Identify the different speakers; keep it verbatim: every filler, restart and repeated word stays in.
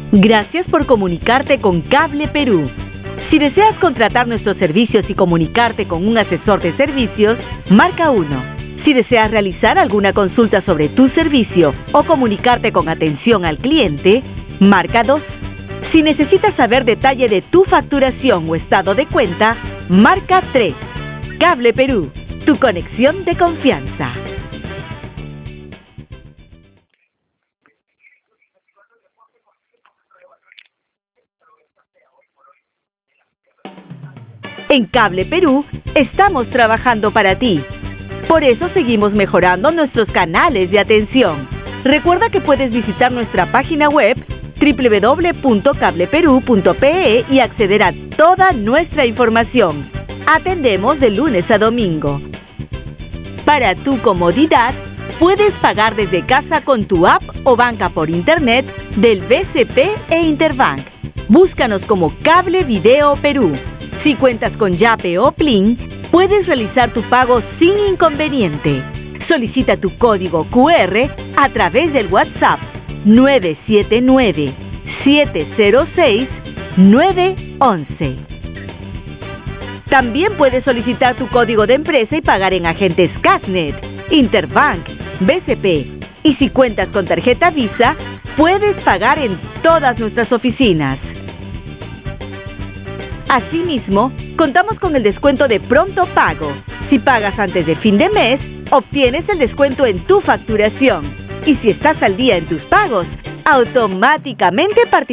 Speaker 1: Gracias por comunicarte con Cable Perú. Si deseas contratar nuestros servicios y comunicarte con un asesor de servicios, marca uno. Si deseas realizar alguna consulta sobre tu servicio o comunicarte con atención al cliente, marca dos. Si necesitas saber detalle de tu facturación o estado de cuenta, marca tres. Cable Perú, tu conexión de confianza. En Cable Perú estamos trabajando para ti. Por eso seguimos mejorando nuestros canales de atención. Recuerda que puedes visitar nuestra página web doble u doble u doble u punto cable perú punto pe e y acceder a toda nuestra información. Atendemos de lunes a domingo. Para tu comodidad, puedes pagar desde casa con tu app o banca por internet del B C P e Interbank. Búscanos como Cable Video Perú. Si cuentas con Yape o Plin, puedes realizar tu pago sin inconveniente. Solicita tu código cu erre a través del WhatsApp nueve siete nueve, siete cero seis, nueve once. También puedes solicitar tu código de empresa y pagar en agentes Casnet, Interbank, B C P. Y si cuentas con tarjeta Visa, puedes pagar en todas nuestras oficinas. Asimismo, contamos con el descuento de pronto pago. Si pagas antes de fin de mes, obtienes el descuento en tu facturación. Y si estás al día en tus pagos, automáticamente participas